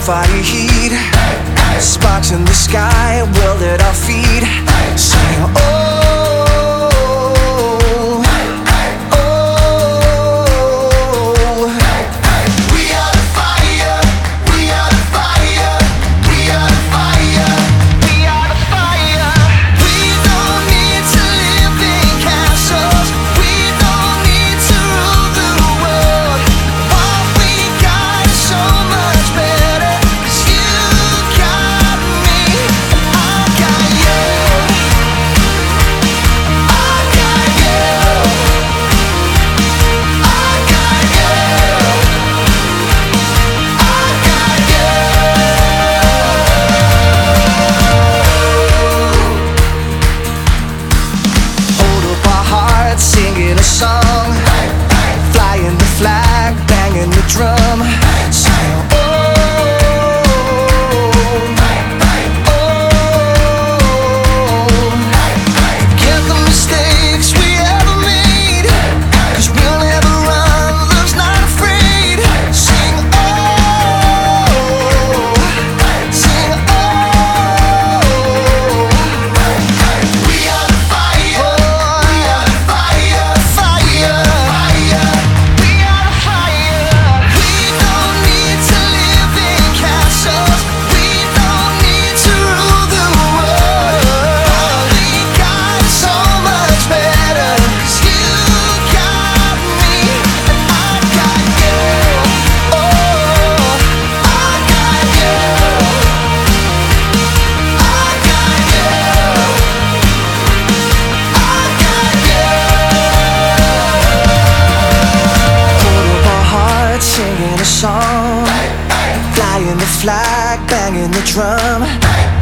fire heat, sparks in the sky, world at our feet. Sing, oh, oh. We are the fire, we are the fire, we are the fire, we are the fire. We don't need to live in castles, we don't need to rule the world. What we got is so much better, 'cause you got me and I got you. I got you. I got you. I got you. Hold up our hearts, singing a song, flying the flag, banging the drum. Sing, oh, oh. Forget the mistakes we ever made, 'cause we'll never run, love's not afraid. Sing, oh, sing, oh. We are the fire, we are the fire, fire, fire. We are the fire. We don't need to live in castles, we don't need to rule the world. All we got is so much better, 'cause you got me and I got you. Oh, I got you. I got you. I got you. Hold up our hearts, singing a song, flying the flag, banging the drum.